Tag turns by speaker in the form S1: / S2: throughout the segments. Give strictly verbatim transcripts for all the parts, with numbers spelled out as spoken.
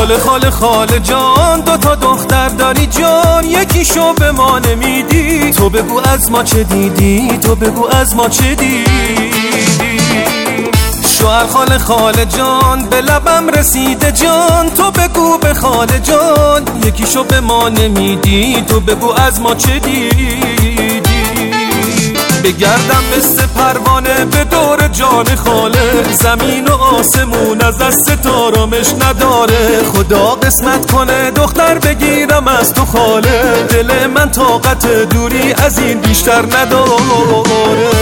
S1: خاله خاله خاله جان، دو تا دختر داری جان، یکیشو به ما نمیدی. تو بگو از ما چه دیدی، تو بگو از ما چه دیدی. شوهر خاله خاله جان، به لبم رسیده جان، تو بگو به خاله جان، یکیشو به ما نمیدی. تو بگو از ما چه دیدی. بگردم مثل پروانه به دور جان خاله، زمین و آسمون از دست ستارامش نداره. خدا قسمت کنه دختر بگیرم از تو خاله، دل من طاقت دوری از این بیشتر نداره.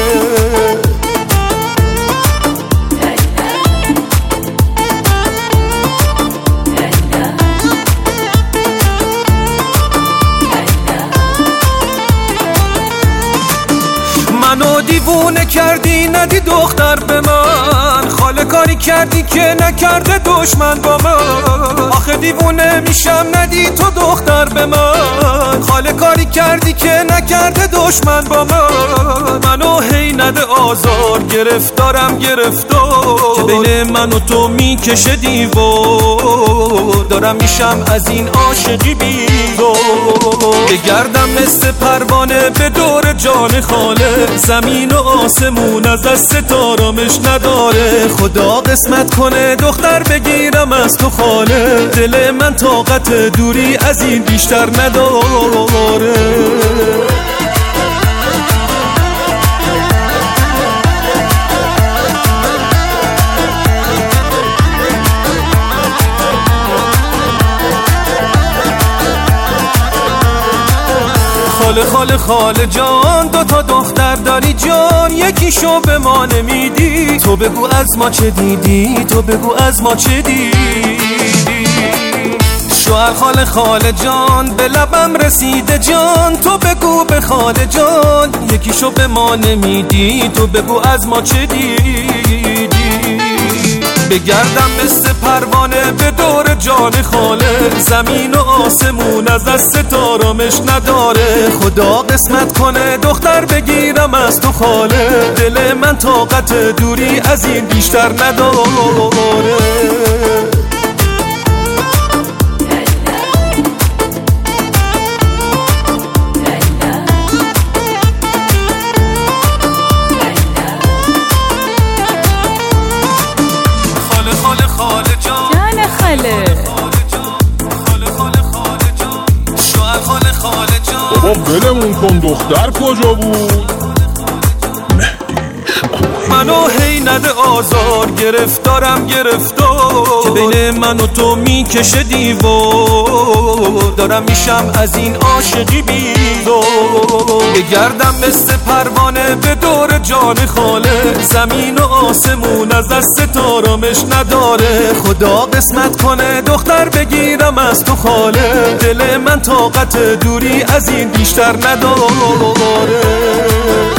S1: منو دیوونه کردی ندی دختر به من، خاله کاری کردی که نکرده دشمن با من. آخه دیوونه میشم ندی تو دختر به من، خاله کاری کردی که نکرده دشمن با من. منو هی نده آزار، گرفتارم گرفتار، که بین من و تو میکشه دیوار. دارم میشم از این عاشقی بیزار. بگردم مثل پروانه به دور جان خاله، زمین و آسمون از دست ستارامش نداره. خدا قسمت کنه دختر بگیرم از تو خاله، دل من طاقت دوری از این بیشتر نداره. خاله خاله خاله جان، دو تا دختر داری جان، یکیشو به ما نمیدی. تو بگو از ما چه دیدی، تو بگو از ما چه دیدی. شوهر خاله خاله جان، به لبم رسیده جان، تو بگو به خاله جان، یکیشو به ما نمیدی. تو بگو از ما چه دیدی. بگردم مثل پروانه به دور جان خاله، زمین و آسمون از دست ستارامش نداره. خدا قسمت کنه دختر بگیرم از تو خاله، دل من طاقت دوری از این بیشتر نداره.
S2: بابا ولمون کن، دختر کجا بود؟
S1: منو هی نده آزار، گرفتارم گرفتار، که بین من و تو میکشه دیوار. دارم میشم از این عاشقی بیزار. بگردم مثل پروانه به دور جان خاله، زمین و آسمون از دست ستارامش نداره. خدا قسمت کنه دختر بگیرم از تو خاله، دل من طاقت دوری از این بیشتر نداره.